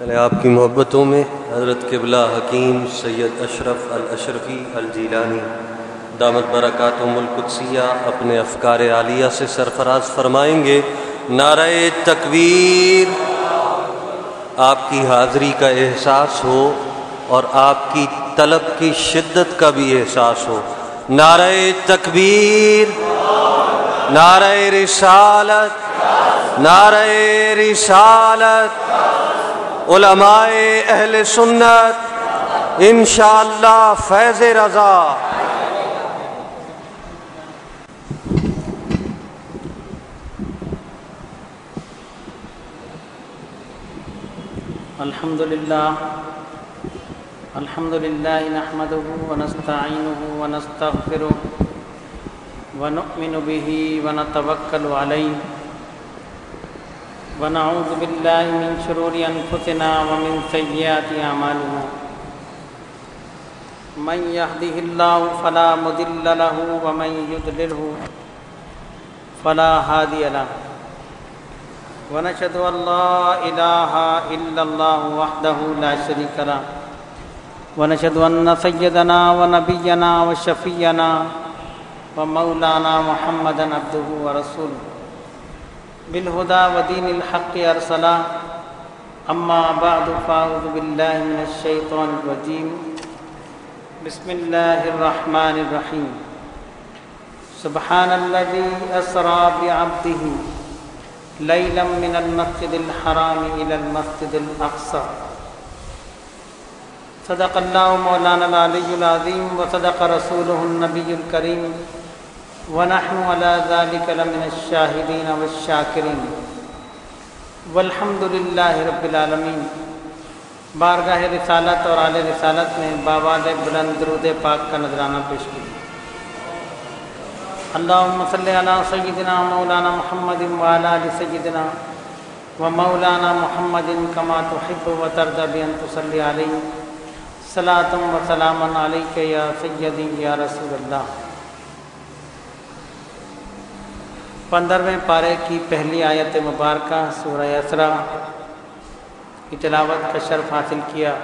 چلے آپ کی محبتوں میں حضرت قبلہ حکیم سید اشرف الاشرفی الجیلانی دامت برکاتہم القدسیہ اپنے افکار عالیہ سے سرفراز فرمائیں گے۔ نعرہ تکبیر۔ آپ کی حاضری کا احساس ہو اور آپ کی طلب کی شدت کا بھی احساس ہو۔ نعرہ تکبیر، نعرہ رسالت، نعرہ رسالت۔ علماء اہل سنت انشاءاللہ فیض رضا۔ الحمدللہ نحمده ونستعینه ونستغفره ونؤمن به ونتوکل علیہ ونعوذ باللہ من شرور انفسنا ومن سیئات اعمالنا من یهده اللہ فلا مضل له ومن یضللہ فلا ہادی له ونشهد ان لا الہ الا اللہ وحدہ لا شریک له ونشهد ان سیدنا ونبینا وشفیعنا ومولانا محمدا عبدہ ورسولہ بالہدی ودین الحق ارسلہ اما بعد فاعوذ باللہ من الشیطان الرجیم بسم اللہ الرحمن الرحیم سبحان الذی اسری بعبدہ لیلا من المسجد الحرام الی المسجد الاقصی صدق اللہ مولانا العلی العظیم وصدق رسولہ النبی الکریم ونحن علی ذلک لمن الشاہدین والشاکرین والحمد للہ رب العالمین۔ بارگاہ رسالت اور آل رسالت میں باوال بلند درود پاک کا نذرانہ پیش کیجیے۔ اللہم صلی علی سیدنا مولانا محمد وعلی آل سیدنا ومولانا محمد کما تحب وترضی بان تصلی علیہ صلاۃ و سلام علیک یا سیدی یا رسول اللہ۔ 15ویں پارے کی پہلی آیت مبارکہ سورہ اسرا کی تلاوت کا شرف حاصل کیا۔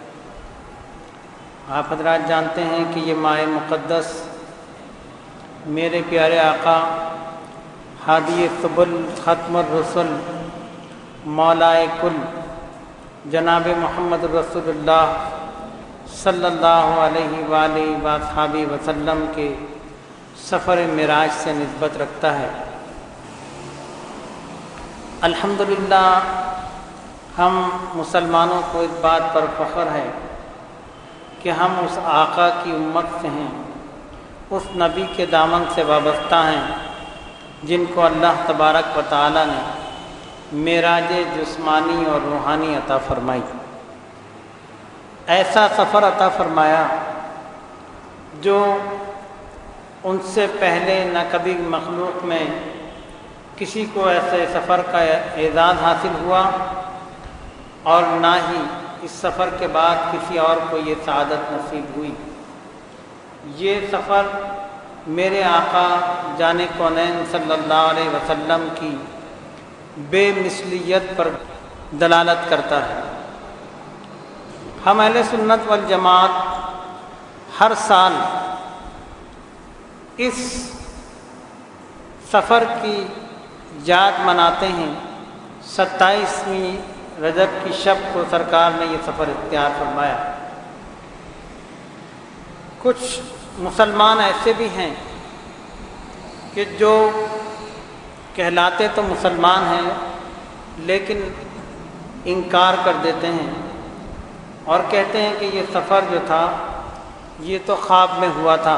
آپ حضرات جانتے ہیں کہ یہ ماہ مقدس میرے پیارے آقا ہادی سبل ختم الرسل مولائے کل جناب محمد رسول اللہ صلی اللہ علیہ وآلہ وصحبہ وسلم کے سفر معراج سے نسبت رکھتا ہے۔ الحمدللہ ہم مسلمانوں کو اس بات پر فخر ہے کہ ہم اس آقا کی امت سے ہیں، اس نبی کے دامن سے وابستہ ہیں جن کو اللہ تبارک و تعالی نے معراج جسمانی اور روحانی عطا فرمائی۔ ایسا سفر عطا فرمایا جو ان سے پہلے نہ کبھی مخلوق میں کسی کو ایسے سفر کا اعزاز حاصل ہوا اور نہ ہی اس سفر کے بعد کسی اور کو یہ سعادت نصیب ہوئی۔ یہ سفر میرے آقا جان کونین صلی اللہ علیہ وسلم کی بے مثلیت پر دلالت کرتا ہے۔ ہم اہل سنت والجماعت ہر سال اس سفر کی یاد مناتے ہیں۔ 27ویں رجب کی شب کو سرکار نے یہ سفر اختیار فرمایا۔ کچھ مسلمان ایسے بھی ہیں کہ جو کہلاتے تو مسلمان ہیں لیکن انکار کر دیتے ہیں اور کہتے ہیں کہ یہ سفر جو تھا یہ تو خواب میں ہوا تھا،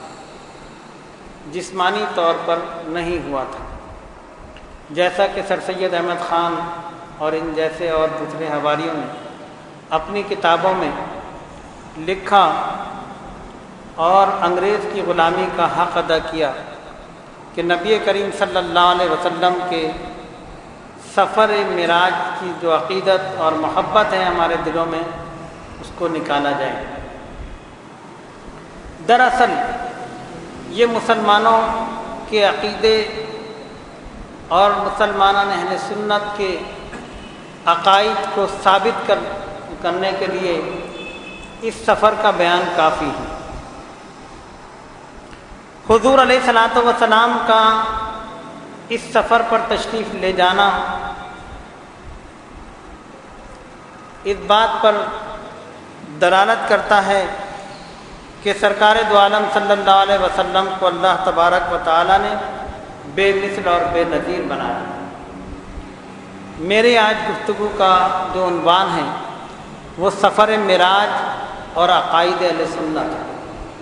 جسمانی طور پر نہیں ہوا تھا، جیسا کہ سر سید احمد خان اور ان جیسے اور دوسرے حواریوں نے اپنی کتابوں میں لکھا اور انگریز کی غلامی کا حق ادا کیا کہ نبی کریم صلی اللہ علیہ وسلم کے سفر معراج کی جو عقیدت اور محبت ہے ہمارے دلوں میں اس کو نکالا جائے۔ دراصل یہ مسلمانوں کے عقیدے اور مسلمانان اہل سنت کے عقائد کو ثابت کرنے کے لیے اس سفر کا بیان کافی ہے۔ حضور علیہ الصلوۃ والسلام کا اس سفر پر تشریف لے جانا اس بات پر دلالت کرتا ہے کہ سرکار دو عالم صلی اللہ علیہ وسلم کو اللہ تبارک و تعالی نے بے مثل اور بے نظیر بنایا۔ میرے آج گفتگو کا جو عنوان ہے وہ سفر معراج اور عقائد اہل سنت ہے۔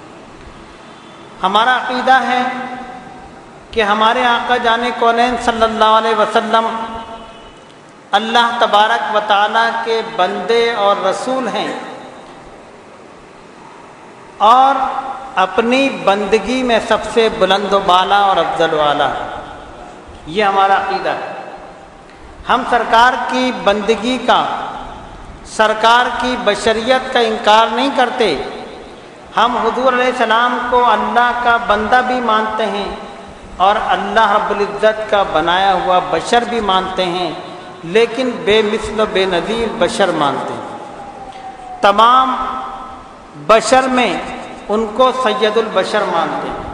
ہمارا عقیدہ ہے کہ ہمارے آقا جان کونین صلی اللہ علیہ وسلم اللہ تبارک و تعالیٰ کے بندے اور رسول ہیں، اور اپنی بندگی میں سب سے بلند و بالا اور افضل و اعلیٰ ہے۔ یہ ہمارا عقیدہ ہے۔ ہم سرکار کی بندگی کا، سرکار کی بشریت کا انکار نہیں کرتے۔ ہم حضور علیہ السلام کو اللہ کا بندہ بھی مانتے ہیں اور اللہ رب العزت کا بنایا ہوا بشر بھی مانتے ہیں، لیکن بے مثل و بے نظیر بشر مانتے ہیں۔ تمام بشر میں ان کو سید البشر مانتے ہیں۔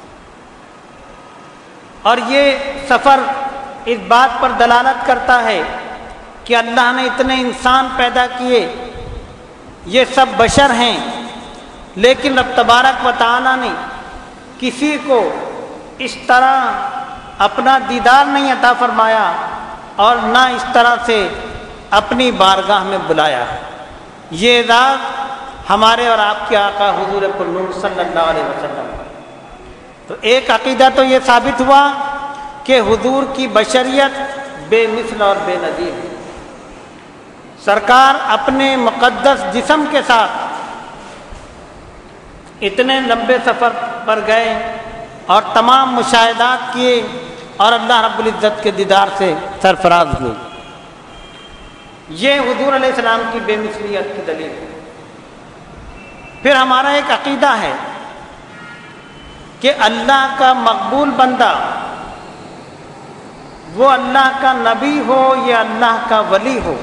اور یہ سفر اس بات پر دلالت کرتا ہے کہ اللہ نے اتنے انسان پیدا کیے، یہ سب بشر ہیں، لیکن رب تبارک و تعالیٰ نے کسی کو اس طرح اپنا دیدار نہیں عطا فرمایا اور نہ اس طرح سے اپنی بارگاہ میں بلایا۔ یہ اعزاز ہمارے اور آپ کے آقا حضور پر نور صلی اللہ علیہ وسلم۔ تو ایک عقیدہ تو یہ ثابت ہوا کہ حضور کی بشریت بے مثل اور بے نظیر ہے۔ سرکار اپنے مقدس جسم کے ساتھ اتنے لمبے سفر پر گئے اور تمام مشاہدات کیے اور اللہ رب العزت کے دیدار سے سرفراز ہوئے۔ یہ حضور علیہ السلام کی بے مثلیت کی دلیل ہے۔ پھر ہمارا ایک عقیدہ ہے کہ اللہ کا مقبول بندہ، وہ اللہ کا نبی ہو یا اللہ کا ولی ہو،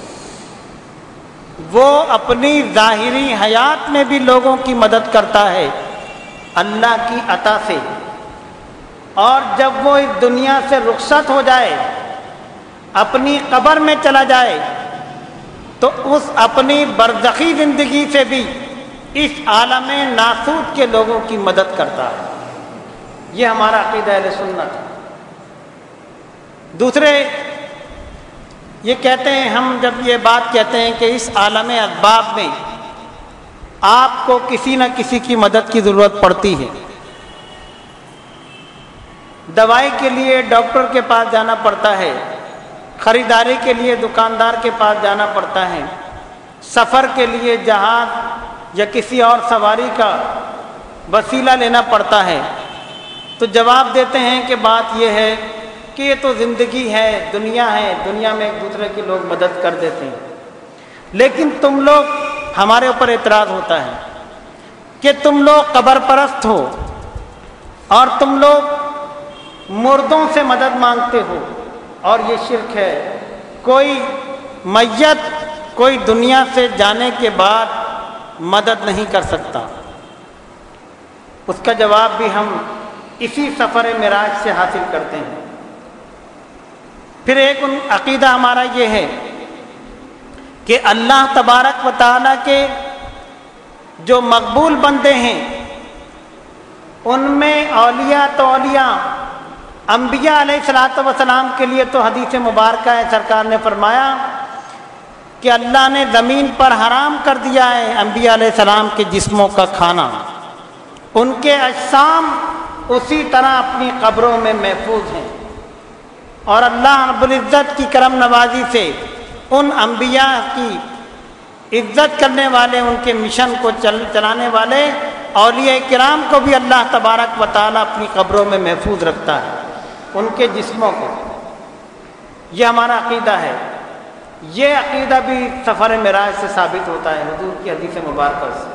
وہ اپنی ظاہری حیات میں بھی لوگوں کی مدد کرتا ہے اللہ کی عطا سے، اور جب وہ اس دنیا سے رخصت ہو جائے، اپنی قبر میں چلا جائے، تو اس اپنی برزخی زندگی سے بھی اس عالم ناسوت کے لوگوں کی مدد کرتا ہے۔ یہ ہمارا عقیدہ اہل سنت ہے۔ دوسرے یہ کہتے ہیں، ہم جب یہ بات کہتے ہیں کہ اس عالم اسباب میں آپ کو کسی نہ کسی کی مدد کی ضرورت پڑتی ہے، دوائی کے لیے ڈاکٹر کے پاس جانا پڑتا ہے، خریداری کے لیے دکاندار کے پاس جانا پڑتا ہے، سفر کے لیے جہاز یا کسی اور سواری کا وسیلہ لینا پڑتا ہے، تو جواب دیتے ہیں کہ بات یہ ہے کہ یہ تو زندگی ہے، دنیا ہے، دنیا میں ایک دوسرے کی لوگ مدد کر دیتے ہیں۔ لیکن تم لوگ، ہمارے اوپر اعتراض ہوتا ہے کہ تم لوگ قبر پرست ہو اور تم لوگ مردوں سے مدد مانگتے ہو، اور یہ شرک ہے۔ کوئی میت کوئی دنیا سے جانے کے بعد مدد نہیں کر سکتا۔ اس کا جواب بھی ہم اسی سفر معراج سے حاصل کرتے ہیں۔ پھر ایک عقیدہ ہمارا یہ ہے کہ اللہ تبارک و تعالیٰ کے جو مقبول بندے ہیں، ان میں اولیاء تو اولیاء، انبیاء علیہ الصلوۃ والسلام کے لیے تو حدیث مبارکہ ہے، سرکار نے فرمایا کہ اللہ نے زمین پر حرام کر دیا ہے انبیاء علیہ السلام کے جسموں کا کھانا، ان کے اجسام اسی طرح اپنی قبروں میں محفوظ ہیں، اور اللہ رب العزت کی کرم نوازی سے ان انبیاء کی عزت کرنے والے، ان کے مشن کو چلانے والے اولیاء کرام کو بھی اللہ تبارک و تعالیٰ اپنی قبروں میں محفوظ رکھتا ہے، ان کے جسموں کو۔ یہ ہمارا عقیدہ ہے۔ یہ عقیدہ بھی سفر معراج سے ثابت ہوتا ہے، حضور کی حدیث مبارکہ سے۔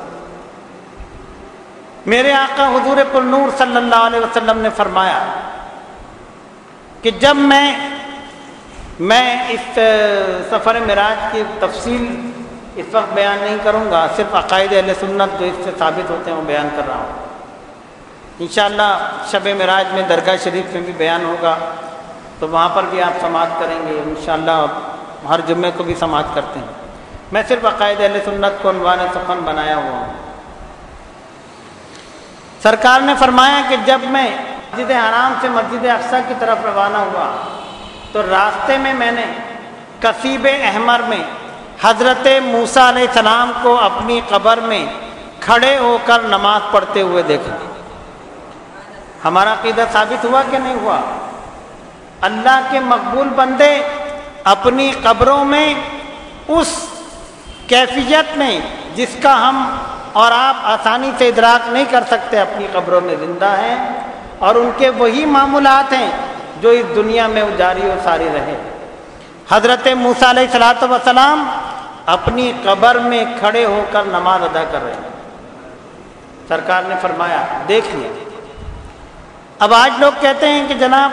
میرے آقا حضور پر نور صلی اللہ علیہ وسلم نے فرمایا کہ جب میں میں اس سفر معراج کی تفصیل اس وقت بیان نہیں کروں گا، صرف عقائد اہل سنت جو اس سے ثابت ہوتے ہیں وہ بیان کر رہا ہوں۔ انشاءاللہ شب معراج میں درگاہ شریف میں بھی بیان ہوگا، تو وہاں پر بھی آپ سماعت کریں گے انشاءاللہ، ہر جمعے کو بھی سماعت کرتے ہیں۔ میں صرف عقائد اہل سنت کو عنوان سخن بنایا ہوا ہوں۔ سرکار نے فرمایا کہ جب میں مسجد حرام سے مسجد اقصیٰ کی طرف روانہ ہوا تو راستے میں نے کثیب احمر میں حضرت موسیٰ علیہ السلام کو اپنی قبر میں کھڑے ہو کر نماز پڑھتے ہوئے دیکھا۔ ہمارا عقیدہ ثابت ہوا کہ نہیں ہوا؟ اللہ کے مقبول بندے اپنی قبروں میں اس کیفیت میں جس کا ہم اور آپ آسانی سے ادراک نہیں کر سکتے اپنی قبروں میں زندہ ہیں، اور ان کے وہی معمولات ہیں جو اس دنیا میں جاری و ساری رہے۔ حضرت موسیٰ علیہ السلام اپنی قبر میں کھڑے ہو کر نماز ادا کر رہے ہیں۔ سرکار نے فرمایا دیکھ لیا۔ اب آج لوگ کہتے ہیں کہ جناب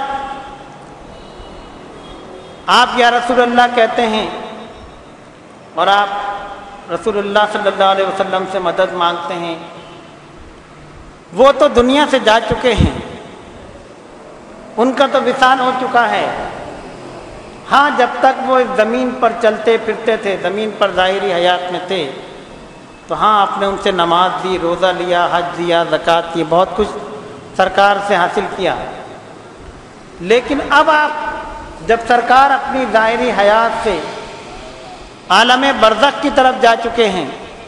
آپ یا رسول اللہ کہتے ہیں اور آپ رسول اللہ صلی اللہ علیہ وسلم سے مدد مانگتے ہیں، وہ تو دنیا سے جا چکے ہیں، ان کا تو وصال ہو چکا ہے۔ ہاں جب تک وہ اس زمین پر چلتے پھرتے تھے، زمین پر ظاہری حیات میں تھے، تو ہاں آپ نے ان سے نماز دی، روزہ لیا، حج دیا، زکوٰۃ کی، بہت کچھ سرکار سے حاصل کیا۔ لیکن اب آپ جب سرکار اپنی ظاہری حیات سے عالم برزخ کی طرف جا چکے ہیں،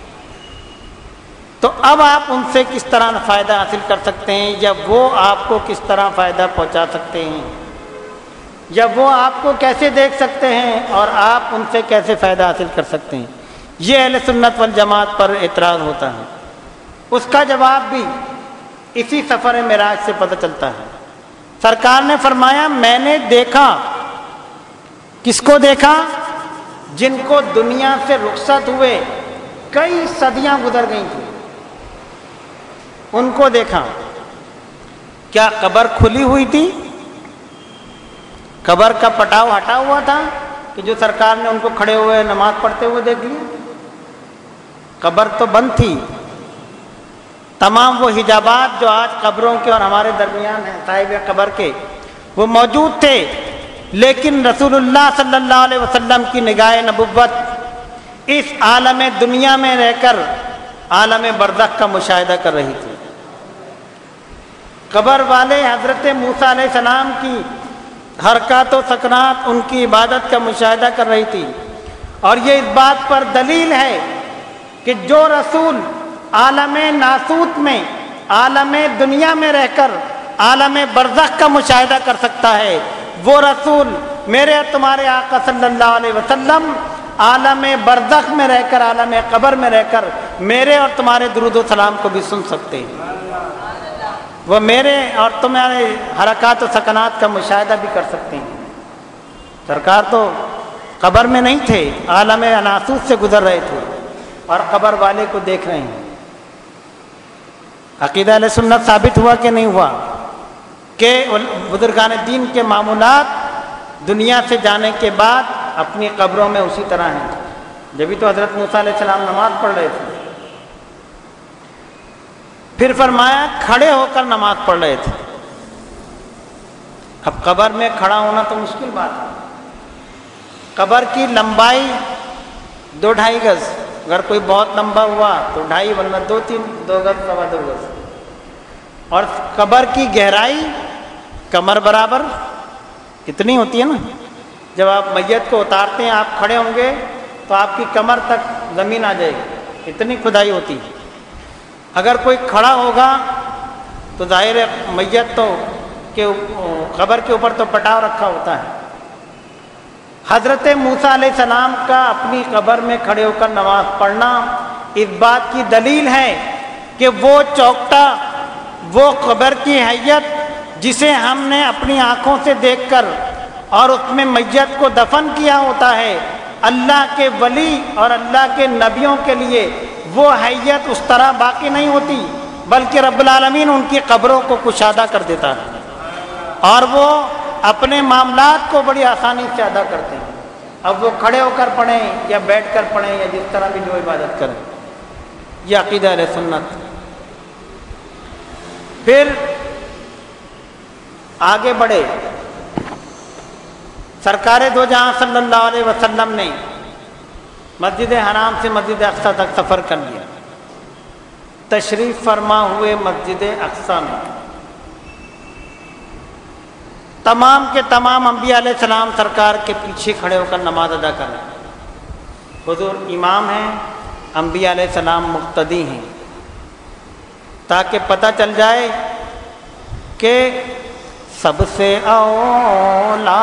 تو اب آپ ان سے کس طرح فائدہ حاصل کر سکتے ہیں، یا وہ آپ کو کس طرح فائدہ پہنچا سکتے ہیں، یا وہ آپ کو کیسے دیکھ سکتے ہیں اور آپ ان سے کیسے فائدہ حاصل کر سکتے ہیں؟ یہ اہل سنت والجماعت پر اعتراض ہوتا ہے۔ اس کا جواب بھی اسی سفر معراج سے پتہ چلتا ہے۔ سرکار نے فرمایا میں نے دیکھا، کس کو دیکھا؟ جن کو دنیا سے رخصت ہوئے کئی صدیاں گزر گئی تھیں، ان کو دیکھا۔ کیا قبر کھلی ہوئی تھی؟ قبر کا پٹاؤ ہٹا ہوا تھا کہ جو سرکار نے ان کو کھڑے ہوئے نماز پڑھتے ہوئے دیکھ لیا؟ قبر تو بند تھی۔ تمام وہ حجابات جو آج قبروں کے اور ہمارے درمیان ہیں صاحب قبر کے، وہ موجود تھے، لیکن رسول اللہ صلی اللہ علیہ وسلم کی نگاہ نبوت اس عالم دنیا میں رہ کر عالم برزخ کا مشاہدہ کر رہی تھی۔ قبر والے حضرت موسیٰ علیہ السلام کی حرکات و سکنات، ان کی عبادت کا مشاہدہ کر رہی تھی، اور یہ اس بات پر دلیل ہے کہ جو رسول عالم ناسوت میں، عالم دنیا میں رہ کر عالم برزخ کا مشاہدہ کر سکتا ہے، وہ رسول میرے اور تمہارے آقا صلی اللہ علیہ وسلم عالم برزخ میں رہ کر، عالم قبر میں رہ کر میرے اور تمہارے درود و سلام کو بھی سن سکتے ہیں۔ وہ میرے اور تمہارے حرکات و سکنات کا مشاہدہ بھی کر سکتے ہیں۔ سرکار تو قبر میں نہیں تھے، عالم ناسوت سے گزر رہے تھے اور قبر والے کو دیکھ رہے ہیں۔ عقیدہ اہل سنت ثابت ہوا کہ نہیں ہوا کہ بزرگان دین کے معمولات دنیا سے جانے کے بعد اپنی قبروں میں اسی طرح ہیں؟ جبھی تو حضرت موسیٰ علیہ السلام نماز پڑھ رہے تھے۔ پھر فرمایا کھڑے ہو کر نماز پڑھ رہے تھے۔ اب قبر میں کھڑا ہونا تو مشکل بات ہے۔ قبر کی لمبائی 2-2.5 گز، اگر کوئی بہت لمبا ہوا تو 2.5، ورنہ 2 گز، 2.25 گز، اور قبر کی گہرائی کمر برابر اتنی ہوتی ہے نا۔ جب آپ میت کو اتارتے ہیں، آپ کھڑے ہوں گے تو آپ کی کمر تک زمین آ جائے گی، اتنی کھدائی ہوتی ہے۔ اگر کوئی کھڑا ہوگا تو ظاہر ہے میت تو کہ قبر کے اوپر تو پٹاؤ رکھا ہوتا ہے۔ حضرت موسیٰ علیہ السلام کا اپنی قبر میں کھڑے ہو کر نماز پڑھنا اس بات کی دلیل ہے کہ وہ چوکٹا، وہ قبر کی حیت جسے ہم نے اپنی آنکھوں سے دیکھ کر اور اس میں میت کو دفن کیا ہوتا ہے، اللہ کے ولی اور اللہ کے نبیوں کے لیے وہ حیت اس طرح باقی نہیں ہوتی، بلکہ رب العالمین ان کی قبروں کو کشادہ کر دیتا ہے، اور وہ اپنے معاملات کو بڑی آسانی سے ادا کرتے ہیں، اب وہ کھڑے ہو کر پڑھیں یا بیٹھ کر پڑھیں یا جس طرح بھی جو عبادت کریں۔ یہ عقیدہ اہل سنت۔ پھر آگے بڑھے، سرکار دو جہاں صلی اللہ علیہ وسلم نے مسجد حرام سے مسجد اقصی تک سفر کر لیا، تشریف فرما ہوئے مسجد اقصی میں تمام کے تمام انبیاء علیہ السلام سرکار کے پیچھے کھڑے ہو کر نماز ادا کر رہے ہیں۔ حضور امام ہیں، انبیاء علیہ السلام مقتدی ہیں، تاکہ پتہ چل جائے کہ سب سے اولا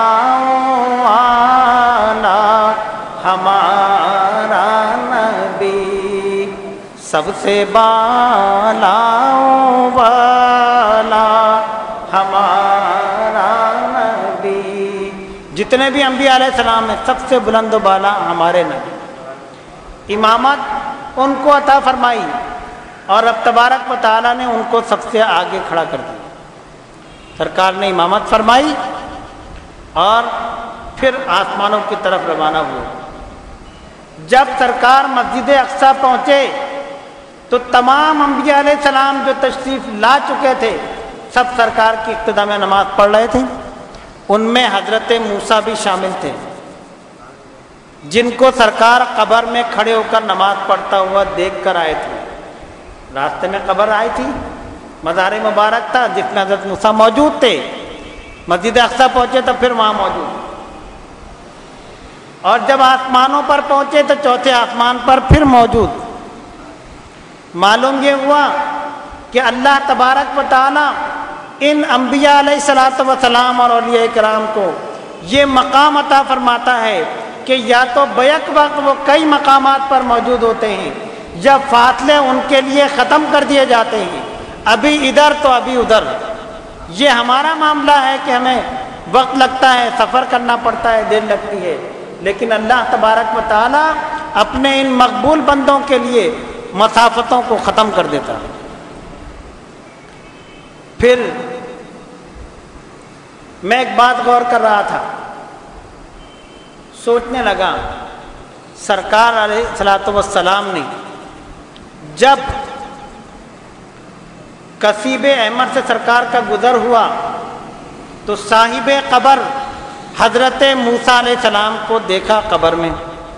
ہمارا نبی، سب سے بالا والا ہمارا نبی، جتنے بھی انبیاء علیہ السلام ہیں سب سے بلند و بالا ہمارے نبی۔ امامت ان کو عطا فرمائی اور رب تبارک و تعالیٰ نے ان کو سب سے آگے کھڑا کر دیا۔ سرکار نے امامت فرمائی اور پھر آسمانوں کی طرف روانہ ہوئے۔ جب سرکار مسجد اقصی پہنچے تو تمام انبیاء علیہ السلام جو تشریف لا چکے تھے سب سرکار کی اقتداء میں نماز پڑھ رہے تھے۔ ان میں حضرت موسیٰ بھی شامل تھے، جن کو سرکار قبر میں کھڑے ہو کر نماز پڑھتا ہوا دیکھ کر آئے تھے۔ راستے میں قبر آئی تھی، مزار مبارک تھا جس میں حضرت موسیٰ موجود تھے۔ مسجد اقصی پہنچے تو پھر وہاں موجود، اور جب آسمانوں پر پہنچے تو چوتھے آسمان پر پھر موجود۔ معلوم یہ ہوا کہ اللہ تبارک و تعالی ان انبیاء علیہ الصلوۃ والسلام اور اولیاء کرام کو یہ مقام عطا فرماتا ہے کہ یا تو بیک وقت وہ کئی مقامات پر موجود ہوتے ہیں، جب فاصلے ان کے لیے ختم کر دیے جاتے ہیں، ابھی ادھر تو ابھی ادھر۔ یہ ہمارا معاملہ ہے کہ ہمیں وقت لگتا ہے، سفر کرنا پڑتا ہے، دیر لگتی ہے، لیکن اللہ تبارک و تعالی اپنے ان مقبول بندوں کے لیے مسافتوں کو ختم کر دیتا ہے۔ پھر میں ایک بات غور کر رہا تھا، سوچنے لگا، سرکار علیہ الصلوۃ والسلام نے جب کسیب احمد سے سرکار کا گزر ہوا تو صاحب قبر حضرت موسیٰ علیہ السلام کو دیکھا قبر میں۔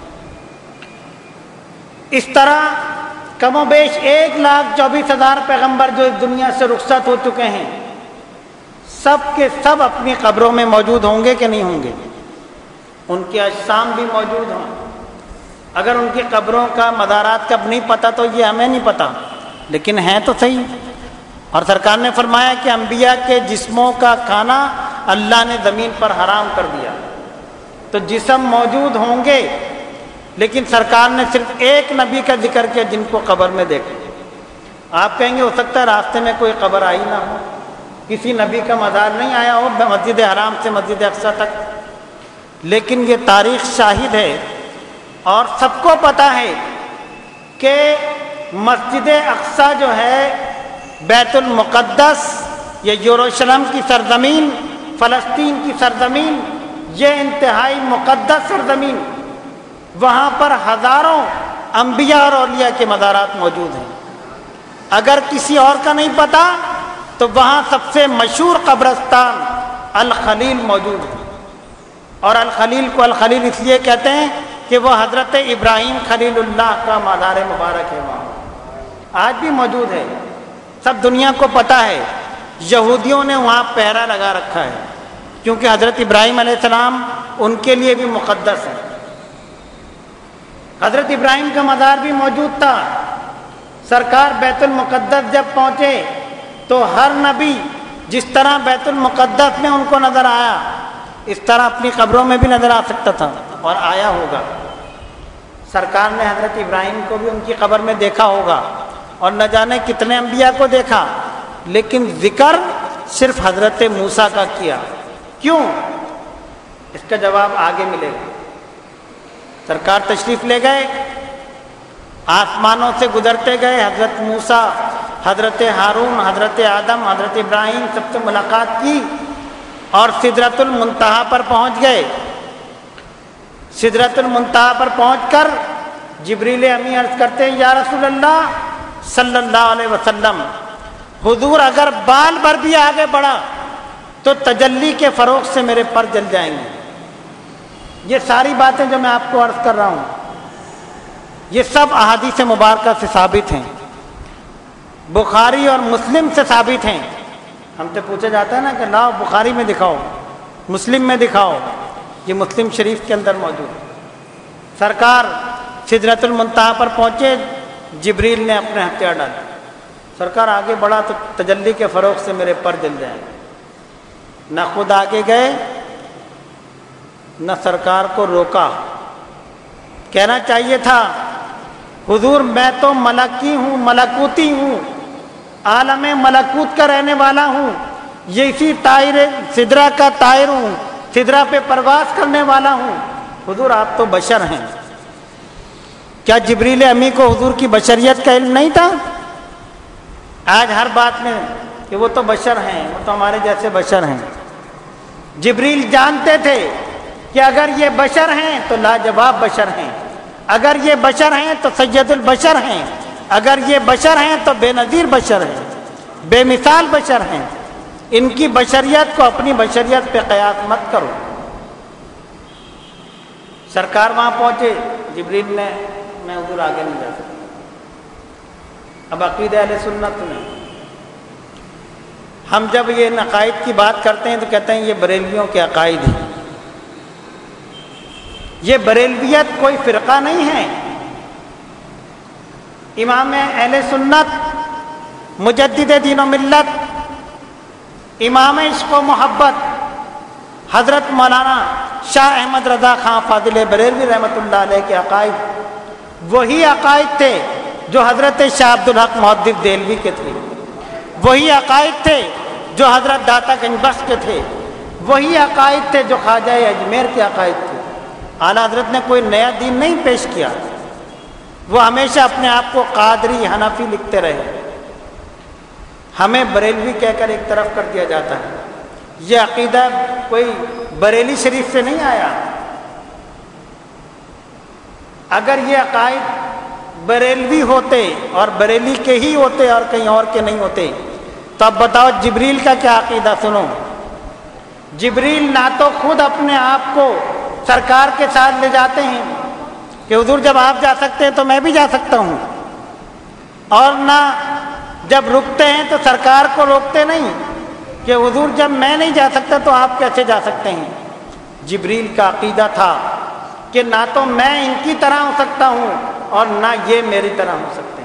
اس طرح کم و بیش 1,24,000 پیغمبر جو اس دنیا سے رخصت ہو چکے ہیں، سب کے سب اپنی قبروں میں موجود ہوں گے کہ نہیں ہوں گے؟ ان کے اجسام بھی موجود ہوں۔ اگر ان کی قبروں کا مزارات کا نہیں پتہ تو یہ ہمیں نہیں پتہ، لیکن ہیں تو صحیح۔ اور سرکار نے فرمایا کہ انبیاء کے جسموں کا کھانا اللہ نے زمین پر حرام کر دیا، تو جسم موجود ہوں گے، لیکن سرکار نے صرف ایک نبی کا ذکر کیا جن کو قبر میں دیکھا۔ آپ کہیں گے ہو سکتا ہے راستے میں کوئی قبر آئی نہ ہو، کسی نبی کا مزار نہیں آیا ہو مسجد حرام سے مسجد اقصی تک، لیکن یہ تاریخ شاہد ہے اور سب کو پتہ ہے کہ مسجد اقصی جو ہے بیت المقدس، یہ یروشلم کی سرزمین، فلسطین کی سرزمین، یہ انتہائی مقدس سرزمین، وہاں پر ہزاروں انبیاء اور اولیاء کے مزارات موجود ہیں۔ اگر کسی اور کا نہیں پتہ تو وہاں سب سے مشہور قبرستان الخلیل موجود ہے، اور الخلیل کو الخلیل اس لیے کہتے ہیں کہ وہ حضرت ابراہیم خلیل اللہ کا مزار مبارک ہے، وہاں آج بھی موجود ہے، سب دنیا کو پتہ ہے۔ یہودیوں نے وہاں پہرا لگا رکھا ہے کیونکہ حضرت ابراہیم علیہ السلام ان کے لیے بھی مقدس ہے۔ حضرت ابراہیم کا مزار بھی موجود تھا۔ سرکار بیت المقدس جب پہنچے تو ہر نبی جس طرح بیت المقدس میں ان کو نظر آیا، اس طرح اپنی قبروں میں بھی نظر آ سکتا تھا اور آیا ہوگا۔ سرکار نے حضرت ابراہیم کو بھی ان کی قبر میں دیکھا ہوگا اور نہ جانے کتنے انبیاء کو دیکھا، لیکن ذکر صرف حضرت موسیٰ کا کیا۔ کیوں؟ اس کا جواب آگے ملے گا۔ سرکار تشریف لے گئے، آسمانوں سے گزرتے گئے، حضرت موسیٰ، حضرت ہارون، حضرت آدم، حضرت ابراہیم سب سے ملاقات کی، اور سدرۃ المنتہا پر پہنچ گئے۔ سدرۃ المنتہا پر پہنچ کر جبریل امی عرض کرتے ہیں یا رسول اللہ صلی اللہ علیہ وسلم، حضور اگر بال بھر بھی آگے بڑھا تو تجلی کے فروغ سے میرے پر جل جائیں گے۔ یہ ساری باتیں جو میں آپ کو عرض کر رہا ہوں یہ سب احادیث مبارکہ سے ثابت ہیں، بخاری اور مسلم سے ثابت ہیں۔ ہم سے پوچھا جاتا ہے نا کہ لاؤ بخاری میں دکھاؤ، مسلم میں دکھاؤ، یہ مسلم شریف کے اندر موجود ہے۔ سرکار سدرۃ المنتہا پر پہنچے، جبریل نے اپنے ہتھیار ڈالے، سرکار آگے بڑھا تو تجلی کے فروغ سے میرے پر جل جائیں۔ نہ خود آگے گئے نہ سرکار کو روکا۔ کہنا چاہیے تھا حضور میں تو ملکی ہوں، ملکوتی ہوں، عالم ملکوت کا رہنے والا ہوں، یہ اسی طائر سدرہ کا طائر ہوں، سدرہ پہ پرواز کرنے والا ہوں، حضور آپ تو بشر ہیں۔ کیا جبریل امی کو حضور کی بشریت کا علم نہیں تھا؟ آج ہر بات میں کہ وہ تو بشر ہیں، وہ تو ہمارے جیسے بشر ہیں۔ جبریل جانتے تھے کہ اگر یہ بشر ہیں تو لاجواب بشر ہیں، اگر یہ بشر ہیں تو سید البشر ہیں، اگر یہ بشر ہیں تو بے نظیر بشر ہیں، بے مثال بشر ہیں۔ ان کی بشریت کو اپنی بشریت پہ قیاس مت کرو۔ سرکار وہاں پہنچے، جبریل نے میں حضور آگے نہیں جا سکتا۔ اب عقیدہ اہل سنت میں ہم جب یہ عقائد کی بات کرتے ہیں تو کہتے ہیں یہ بریلویوں کے عقائد ہیں۔ یہ بریلویت کوئی فرقہ نہیں ہے۔ امام اہل سنت، مجدد دین و ملت، امام عشق و محبت حضرت مولانا شاہ احمد رضا خان فاضل بریلوی رحمۃ اللہ علیہ کے عقائد وہی عقائد تھے جو حضرت شاہ عبدالحق محدث دہلوی کے تھے، وہی عقائد تھے جو حضرت داتا گنج بخش کے تھے، وہی عقائد تھے جو خواجہ اجمیر کے عقائد تھے۔ اعلیٰ حضرت نے کوئی نیا دین نہیں پیش کیا، وہ ہمیشہ اپنے آپ کو قادری حنفی لکھتے رہے۔ ہمیں بریلوی کہہ کر ایک طرف کر دیا جاتا ہے۔ یہ عقیدہ کوئی بریلی شریف سے نہیں آیا۔ اگر یہ عقائد بریلوی ہوتے اور بریلی کے ہی ہوتے اور کہیں اور کے نہیں ہوتے تو اب بتاؤ جبریل کا کیا عقیدہ سنو۔ جبریل نہ تو خود اپنے آپ کو سرکار کے ساتھ لے جاتے ہیں کہ حضور جب آپ جا سکتے ہیں تو میں بھی جا سکتا ہوں، اور نہ جب رکتے ہیں تو سرکار کو روکتے نہیں کہ حضور جب میں نہیں جا سکتا تو آپ کیسے جا سکتے ہیں۔ جبریل کا عقیدہ تھا کہ نہ تو میں ان کی طرح ہو سکتا ہوں اور نہ یہ میری طرح ہو سکتے ہیں۔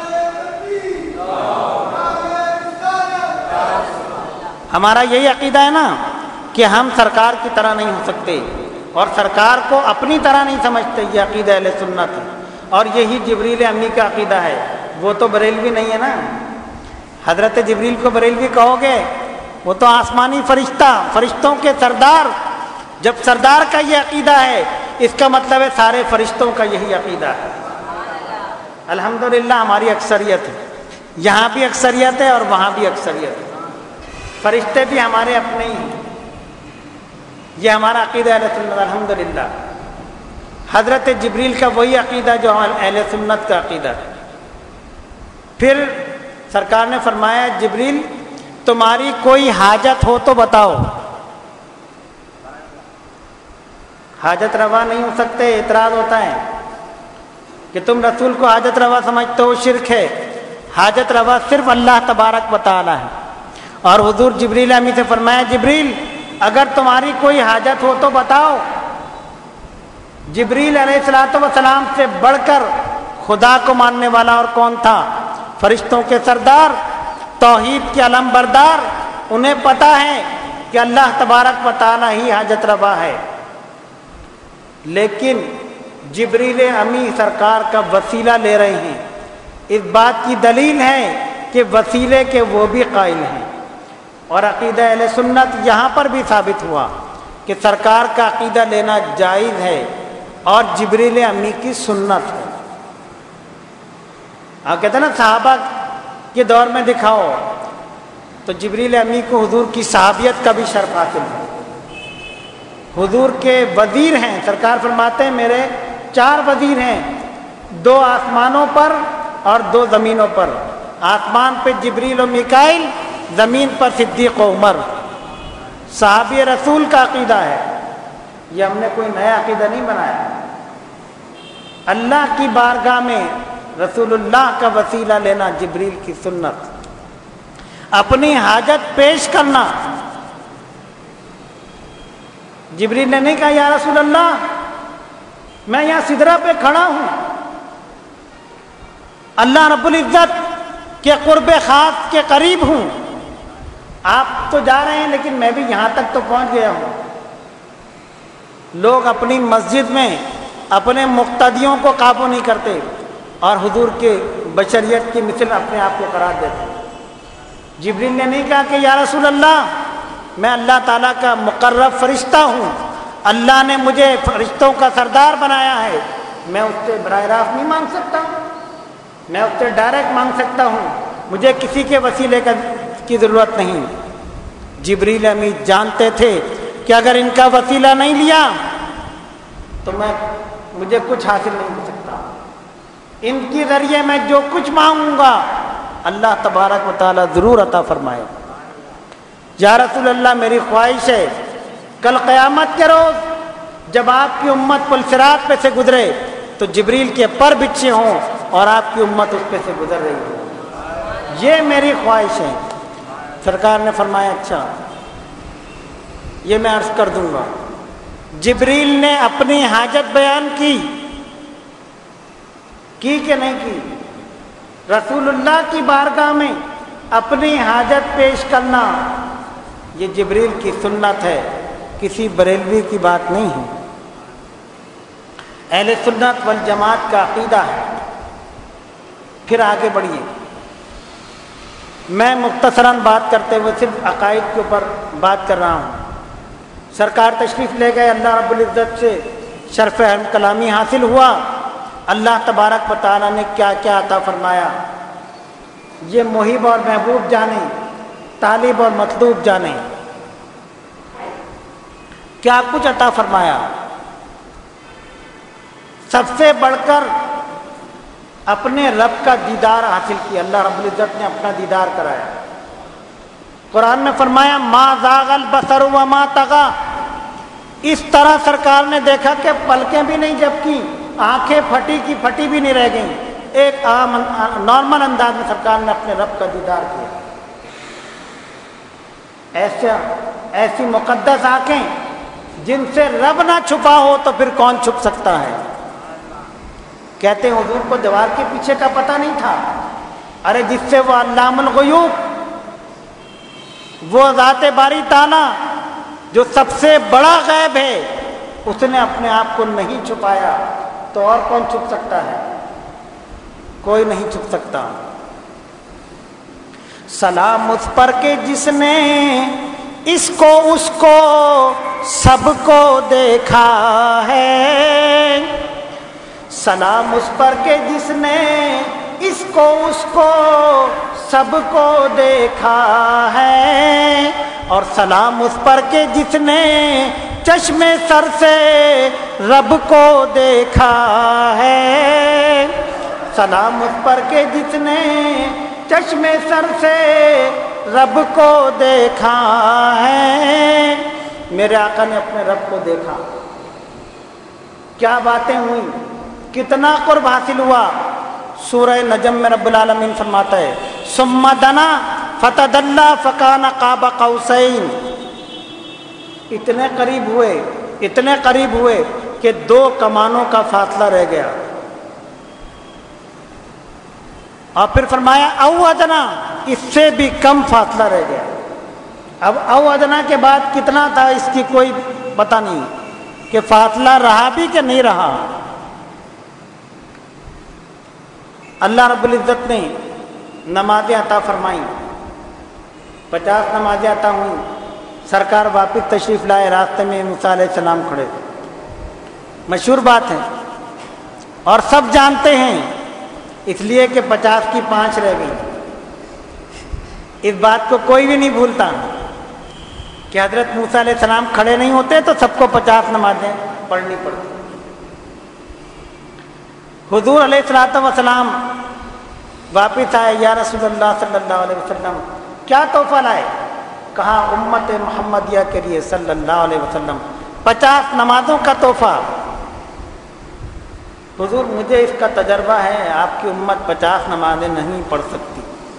ہمارا یہی عقیدہ ہے نا کہ ہم سرکار کی طرح نہیں ہو سکتے اور سرکار کو اپنی طرح نہیں سمجھتے، یہ عقیدہ اہل سنت ہے، اور یہی جبریل امی کا عقیدہ ہے۔ وہ تو بریلوی نہیں ہے نا، حضرت جبریل کو بریلوی کہو گے؟ وہ تو آسمانی فرشتہ، فرشتوں کے سردار۔ جب سردار کا یہ عقیدہ ہے اس کا مطلب ہے سارے فرشتوں کا یہی عقیدہ ہے۔ الحمدللہ ہماری اکثریت ہے، یہاں بھی اکثریت ہے اور وہاں بھی اکثریت ہے، فرشتے بھی ہمارے اپنے ہی ہیں۔ یہ ہمارا عقیدہ اہل سنت الحمدللہ۔ حضرت جبریل کا وہی عقیدہ جو اہل سنت کا عقیدہ ہے۔ پھر سرکار نے فرمایا جبریل تمہاری کوئی حاجت ہو تو بتاؤ۔ حاجت روا نہیں ہو سکتے، اعتراض ہوتا ہے کہ تم رسول کو حاجت روا سمجھتے ہو، شرک ہے۔ حاجت روا صرف اللہ تبارک و تعالی ہے۔ اور حضور جبریل امی سے فرمایا جبریل اگر تمہاری کوئی حاجت ہو تو بتاؤ۔ جبریل علیہ الصلوۃ والسلام سے بڑھ کر خدا کو ماننے والا اور کون تھا؟ فرشتوں کے سردار، توحید کے علم بردار۔ انہیں پتہ ہے کہ اللہ تبارک و تعالی ہی حاجت روا ہے، لیکن جبریل امی سرکار کا وسیلہ لے رہے ہیں۔ اس بات کی دلیل ہے کہ وسیلے کے وہ بھی قائل ہیں، اور عقیدہ اہل سنت یہاں پر بھی ثابت ہوا کہ سرکار کا عقیدہ لینا جائز ہے اور جبریل امی کی سنت ہے۔ آپ کہتے ہیں نا صحابہ کے دور میں دکھاؤ، تو جبریل امی کو حضور کی صحابیت کا بھی شرف حاصل ہے. حضور کے وزیر ہیں. سرکار فرماتے ہیں میرے 4 وزیر ہیں، 2 آسمانوں پر اور 2 زمینوں پر. آسمان پہ جبریل و میکائیل، زمین پر صدیق و عمر. صحابی رسول کا عقیدہ ہے، یہ ہم نے کوئی نیا عقیدہ نہیں بنایا. اللہ کی بارگاہ میں رسول اللہ کا وسیلہ لینا جبریل کی سنت. اپنی حاجت پیش کرنا. جبریل نے نہیں کہا یا رسول اللہ میں یہاں سدرہ پہ کھڑا ہوں، اللہ رب العزت کے قرب خاص کے قریب ہوں، آپ تو جا رہے ہیں لیکن میں بھی یہاں تک تو پہنچ گیا ہوں. لوگ اپنی مسجد میں اپنے مقتدیوں کو قابو نہیں کرتے اور حضور کے بشریت کی مثل اپنے آپ کو قرار دیتے. جبریل نے نہیں کہا کہ یا رسول اللہ میں اللہ تعالیٰ کا مقرب فرشتہ ہوں، اللہ نے مجھے فرشتوں کا سردار بنایا ہے، میں اس سے براہ راست نہیں مانگ سکتا، میں اس سے ڈائریکٹ مانگ سکتا ہوں، مجھے کسی کے وسیلے کی ضرورت نہیں. جبریل امین جانتے تھے کہ اگر ان کا وسیلہ نہیں لیا تو مجھے کچھ حاصل نہیں ہو سکتا. ان کے ذریعے میں جو کچھ مانگوں گا اللہ تبارک و تعالیٰ ضرور عطا فرمائے. یا رسول اللہ میری خواہش ہے کل قیامت کے روز جب آپ کی امت پل صراط پہ سے گزرے تو جبریل کے پر بچھے ہوں اور آپ کی امت اس پہ سے گزر رہی ہو. یہ میری خواہش ہے. سرکار نے فرمایا اچھا یہ میں عرض کر دوں گا. جبریل نے اپنی حاجت بیان کی کہ نہیں کی؟ رسول اللہ کی بارگاہ میں اپنی حاجت پیش کرنا یہ جبریل کی سنت ہے، کسی بریلوی کی بات نہیں ہے. اہل سنت والجماعت کا عقیدہ ہے. پھر آگے بڑھیے. میں مختصراً بات کرتے ہوئے صرف عقائد کے اوپر بات کر رہا ہوں. سرکار تشریف لے گئے، اللہ رب العزت سے شرف کلامی حاصل ہوا. اللہ تبارک و تعالیٰ نے کیا کیا عطا فرمایا یہ محب اور محبوب جانے، طالب اور مطلوب جانے. کیا کچھ عطا فرمایا. سب سے بڑھ کر اپنے رب کا دیدار حاصل کیا. اللہ رب العزت نے اپنا دیدار کرایا. قرآن میں فرمایا ما زاغ البصر وما طغى. اس طرح سرکار نے دیکھا کہ پلکیں بھی نہیں جھپکی، آنکھیں پھٹی کی پھٹی بھی نہیں رہ گئیں. ایک عام نارمل انداز میں سرکار نے اپنے رب کا دیدار کیا. ایسی مقدس آنکھیں جن سے رب نہ چھپا ہو تو پھر کون چھپ سکتا ہے. کہتے ہیں حضور کو دیوار کے پیچھے کا پتہ نہیں تھا. ارے جس سے وہ علام الغیوب، وہ ذات باری تعالیٰ جو سب سے بڑا غیب ہے، اس نے اپنے آپ کو نہیں چھپایا تو اور کون چھپ سکتا ہے؟ کوئی نہیں چھپ سکتا. سلام اس پر کہ جس نے اس کو اس کو سب کو دیکھا ہے. سلام اس پر کہ جس نے اس کو اس کو سب کو دیکھا ہے. اور سلام اس پر کہ جس نے چشم سر سے رب کو دیکھا ہے. سلام اس پر کہ جس نے چشم سر سے رب کو دیکھا ہے. میرے آقا نے اپنے رب کو دیکھا. کیا باتیں ہوئیں، کتنا قرب حاصل ہوا. سورہ نجم میں رب العالمین فرماتا ہے ثم دنا فتدلی فکان قاب قوسین. اتنے قریب ہوئے کہ 2 کمانوں کا فاصلہ رہ گیا. اور پھر فرمایا او ادنا، اس سے بھی کم فاصلہ رہ گیا. اب او ادنا کے بعد کتنا تھا اس کی کوئی پتہ نہیں کہ فاصلہ رہا بھی کہ نہیں رہا. اللہ رب العزت نے نمازیں عطا فرمائیں، 50 نمازیں عطا ہوئیں. سرکار واپس تشریف لائے، راستے میں موسیٰ علیہ السلام کھڑے. مشہور بات ہے اور سب جانتے ہیں، اس لیے کہ 50 کی 5 رہ گئی. اس بات کو کوئی بھی نہیں بھولتا کہ حضرت موسیٰ علیہ السلام کھڑے نہیں ہوتے تو سب کو 50 نمازیں پڑھنی پڑتی. حضور علیہ الصلوۃ والسلام واپس آئے. یا رسول اللہ صلی اللہ علیہ وسلم کیا تحفہ لائے؟ کہا امت محمدیہ کے لیے صلی اللہ علیہ وسلم 50 نمازوں کا تحفہ. حضور مجھے اس کا تجربہ ہے، آپ کی امت 50 نمازیں نہیں پڑھ سکتی.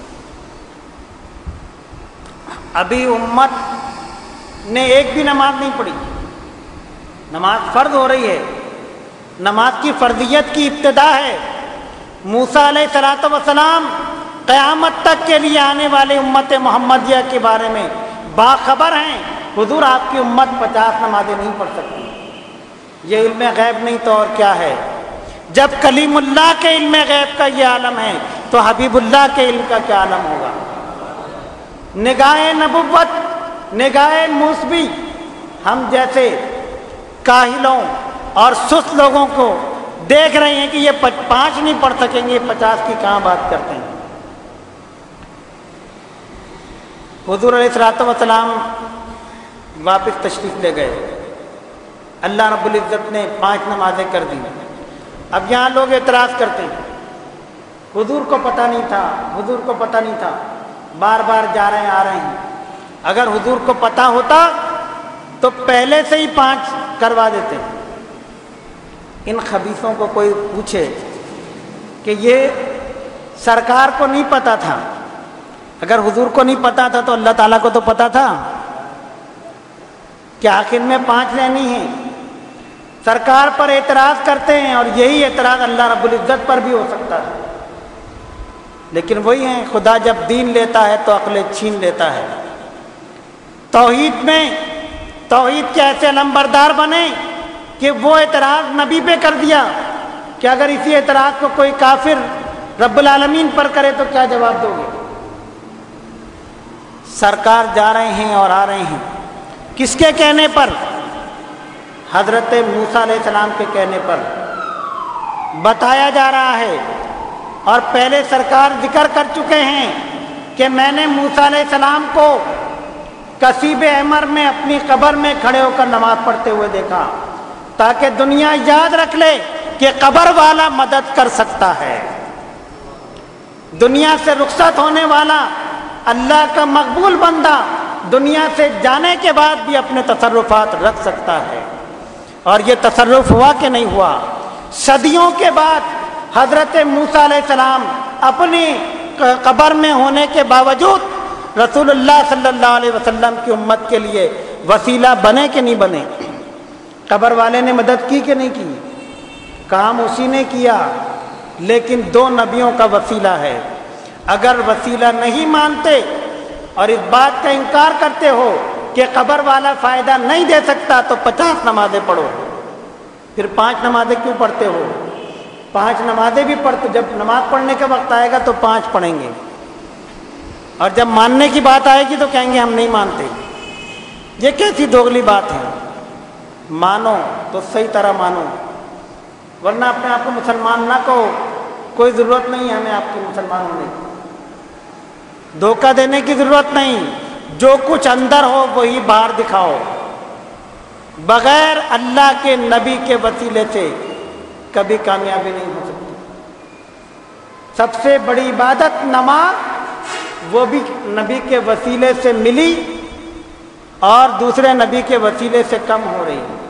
ابھی امت نے ایک بھی نماز نہیں پڑھی. نماز فرض ہو رہی ہے، نماز کی فرضیت کی ابتدا ہے. موسیٰ علیہ الصلوۃ والسلام قیامت تک کے لیے آنے والے امت محمدیہ کے بارے میں باخبر ہیں. حضور آپ کی امت 50 نمازیں نہیں پڑھ سکتی. یہ علم غیب نہیں تو اور کیا ہے؟ جب کلیم اللہ کے علم غیب کا یہ عالم ہے تو حبیب اللہ کے علم کا کیا عالم ہوگا؟ نگاہ نبوت، نگاہ موسوی ہم جیسے کاہلوں اور سست لوگوں کو دیکھ رہے ہیں کہ یہ 5 نہیں پڑھ سکیں گے، 50 کی کہاں بات کرتے ہیں. حضور علیہ الصلوۃ والسلام واپس تشریف لے گئے. اللہ رب العزت نے 5 نمازیں کر دی. اب یہاں لوگ اعتراض کرتے ہیں حضور کو پتہ نہیں تھا، حضور کو پتہ نہیں تھا، بار بار جا رہے ہیں آ رہے ہیں. اگر حضور کو پتہ ہوتا تو پہلے سے ہی 5 کروا دیتے. ان خبیثوں کو کوئی پوچھے کہ یہ سرکار کو نہیں پتہ تھا، اگر حضور کو نہیں پتہ تھا تو اللہ تعالیٰ کو تو پتہ تھا کہ آخر میں 5 لینی ہیں. سرکار پر اعتراض کرتے ہیں اور یہی اعتراض اللہ رب العزت پر بھی ہو سکتا ہے. لیکن وہی ہیں، خدا جب دین لیتا ہے تو عقل چھین لیتا ہے. توحید میں توحید کے ایسے علمبردار بنے کہ وہ اعتراض نبی پہ کر دیا کہ اگر اسی اعتراض کو کوئی کافر رب العالمین پر کرے تو کیا جواب دو گے؟ سرکار جا رہے ہیں اور آ رہے ہیں کس کے کہنے پر؟ حضرت موسیٰ علیہ السلام کے کہنے پر. بتایا جا رہا ہے اور پہلے سرکار ذکر کر چکے ہیں کہ میں نے موسیٰ علیہ السلام کو کثیب احمر میں اپنی قبر میں کھڑے ہو کر نماز پڑھتے ہوئے دیکھا تاکہ دنیا یاد رکھ لے کہ قبر والا مدد کر سکتا ہے. دنیا سے رخصت ہونے والا اللہ کا مقبول بندہ دنیا سے جانے کے بعد بھی اپنے تصرفات رکھ سکتا ہے. اور یہ تصرف ہوا کہ نہیں ہوا؟ صدیوں کے بعد حضرت موسیٰ علیہ السلام اپنی قبر میں ہونے کے باوجود رسول اللہ صلی اللہ علیہ وسلم کی امت کے لیے وسیلہ بنے کہ نہیں بنے؟ قبر والے نے مدد کی کہ نہیں کی؟ کام اسی نے کیا، لیکن 2 نبیوں کا وسیلہ ہے. اگر وسیلہ نہیں مانتے اور اس بات کا انکار کرتے ہو کہ قبر والا فائدہ نہیں دے سکتا تو 50 نمازیں پڑھو. پھر 5 نمازیں کیوں پڑھتے ہو؟ 5 نمازیں بھی پڑھتے، جب نماز پڑھنے کا وقت آئے گا تو 5 پڑھیں گے، اور جب ماننے کی بات آئے گی تو کہیں گے ہم نہیں مانتے. یہ کیسی دوغلی بات ہے؟ مانو تو صحیح طرح مانو، ورنہ اپنے آپ کو مسلمان نہ کہو. کوئی ضرورت نہیں ہے ہمیں آپ کے مسلمان ہونے کی، دھوکہ دینے کی ضرورت نہیں. جو کچھ اندر ہو وہی باہر دکھاؤ. بغیر اللہ کے نبی کے وسیلے سے کبھی کامیابی نہیں ہو سکتی. سب سے بڑی عبادت نماز، وہ بھی نبی کے وسیلے سے ملی اور دوسرے نبی کے وسیلے سے کم ہو رہی ہے.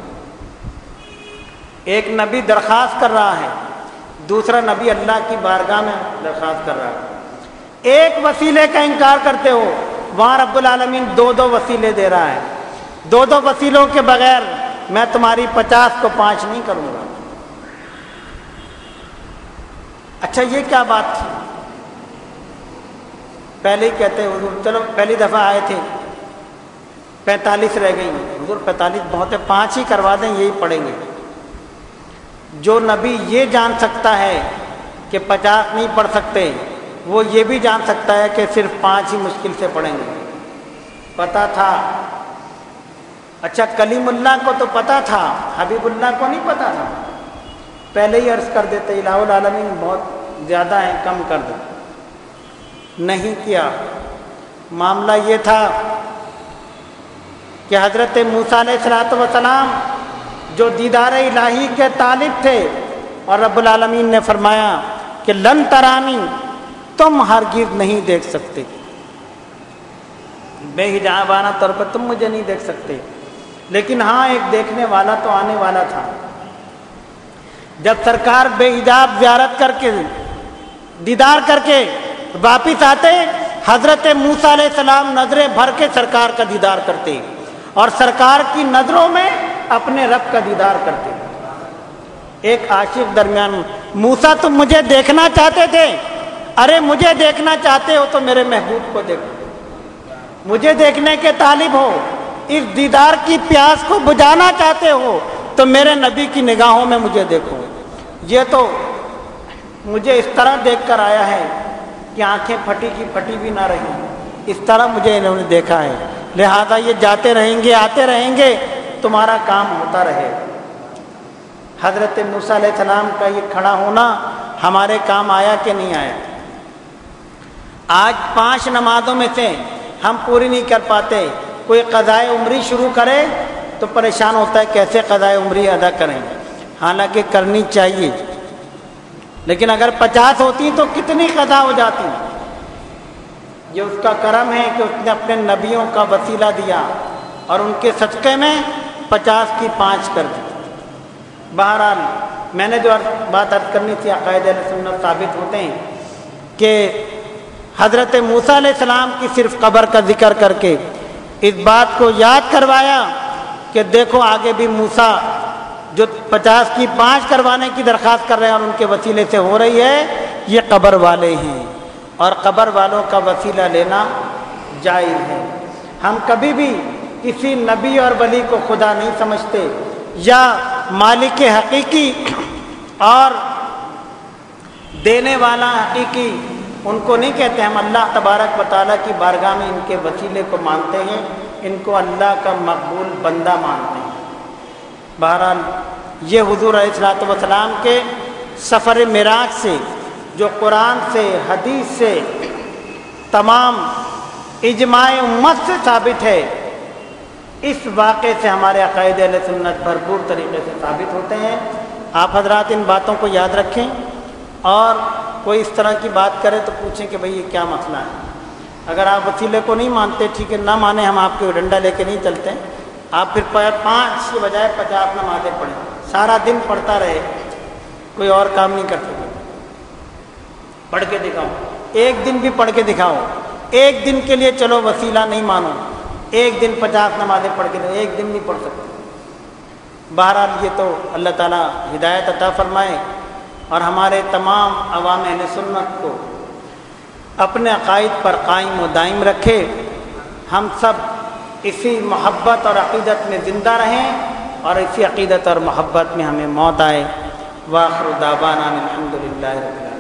ایک نبی درخواست کر رہا ہے، دوسرا نبی اللہ کی بارگاہ میں درخواست کر رہا ہے. ایک وسیلے کا انکار کرتے ہو، وہاں رب العالمین 2 وسیلے دے رہا ہے. 2 وسیلوں کے بغیر میں تمہاری 50 کو 5 نہیں کروں گا. اچھا یہ کیا بات تھی؟ پہلے ہی کہتے حضور چلو پہلی دفعہ آئے تھے 45 رہ گئی. حضور 45 بہت ہے، 5 ہی کروا دیں، یہی پڑھیں گے. جو نبی یہ جان سکتا ہے کہ 50 نہیں پڑھ سکتے، وہ یہ بھی جان سکتا ہے کہ صرف 5 ہی مشکل سے پڑھیں گے. پتہ تھا. اچھا کلیم اللہ کو تو پتہ تھا، حبیب اللہ کو نہیں پتہ تھا. پہلے ہی عرض کر دیتے الہ العالمین بہت زیادہ ہیں، کم کر دو. نہیں کیا. معاملہ یہ تھا کہ حضرت موسیٰ علیہ السلام جو دیدار الہی کے طالب تھے، اور رب العالمین نے فرمایا کہ لن ترانی، تم ہرگز نہیں دیکھ سکتے، بے حجابانہ طور پر تم مجھے نہیں دیکھ سکتے، لیکن ہاں ایک دیکھنے والا تو آنے والا تھا۔ جب سرکار بے حجاب زیارت کر کے دیدار کر کے واپس آتے، حضرت موسیٰ علیہ السلام نظریں بھر کے سرکار کا دیدار کرتے اور سرکار کی نظروں میں اپنے رب کا دیدار کرتے۔ ایک عاشق درمیان، موسیٰ تم مجھے دیکھنا چاہتے تھے، ارے مجھے دیکھنا چاہتے ہو تو میرے محبوب کو دیکھو، مجھے دیکھنے کے طالب ہو، اس دیدار کی پیاس کو بجھانا چاہتے ہو تو میرے نبی کی نگاہوں میں مجھے دیکھو۔ یہ تو مجھے اس طرح دیکھ کر آیا ہے کہ آنکھیں پھٹی کی پھٹی بھی نہ رہی، اس طرح مجھے انہوں نے دیکھا ہے، لہذا یہ جاتے رہیں گے آتے رہیں گے، تمہارا کام ہوتا رہے۔ حضرت موسیٰ علیہ السلام کا یہ کھڑا ہونا ہمارے کام آیا کہ نہیں آیا؟ آج 5 نمازوں میں سے ہم پوری نہیں کر پاتے، کوئی قضائے عمری شروع کرے تو پریشان ہوتا ہے کیسے قضائے عمری ادا کریں، حالانکہ کرنی چاہیے، لیکن اگر 50 ہوتی تو کتنی قضا ہو جاتی۔ یہ اس کا کرم ہے کہ اس نے اپنے نبیوں کا وسیلہ دیا اور ان کے صدقے میں 50 کی 5 کر دی۔ بہرحال میں نے جو بات عرض کرنی تھی، عقائد اہل سنت ثابت ہوتے ہیں کہ حضرت موسیٰ علیہ السلام کی صرف قبر کا ذکر کر کے اس بات کو یاد کروایا کہ دیکھو آگے بھی موسیٰ جو 50 کی 5 کروانے کی درخواست کر رہے ہیں اور ان کے وسیلے سے ہو رہی ہے، یہ قبر والے ہیں اور قبر والوں کا وسیلہ لینا جائز ہے۔ ہم کبھی بھی کسی نبی اور ولی کو خدا نہیں سمجھتے یا مالک حقیقی اور دینے والا حقیقی ان کو نہیں کہتے۔ ہم اللہ تبارک و تعالیٰ کی بارگاہ میں ان کے وسیلے کو مانتے ہیں، ان کو اللہ کا مقبول بندہ مانتے ہیں۔ بہرحال یہ حضور علیہ السلام کے سفر معراج سے، جو قرآن سے حدیث سے تمام اجماع امت سے ثابت ہے، اس واقعے سے ہمارے عقائد اہل سنت بھرپور طریقے سے ثابت ہوتے ہیں۔ آپ حضرات ان باتوں کو یاد رکھیں، اور کوئی اس طرح کی بات کرے تو پوچھیں کہ بھئی یہ کیا مسئلہ ہے۔ اگر آپ وسیلے کو نہیں مانتے ٹھیک ہے، نہ مانیں، ہم آپ کے ڈنڈا لے کے نہیں چلتے، آپ پھر 5 کے بجائے 50 نمازیں پڑھیں، سارا دن پڑھتا رہے، کوئی اور کام نہیں کرتے، پڑھ کے دکھاؤ، ایک دن بھی پڑھ کے دکھاؤ، ایک دن کے لیے چلو وسیلہ نہیں مانو، ایک دن 50 نمازیں پڑھ کے دو، ایک دن نہیں پڑھ سکتے۔ بہرحال یہ تو اللہ تعالیٰ ہدایت عطا فرمائے اور ہمارے تمام عوام اہل سنت کو اپنے عقائد پر قائم و دائم رکھے، ہم سب اسی محبت اور عقیدت میں زندہ رہیں اور اسی عقیدت اور محبت میں ہمیں موت آئے۔ وآخر دعوانا الحمدللہ رب العالمین۔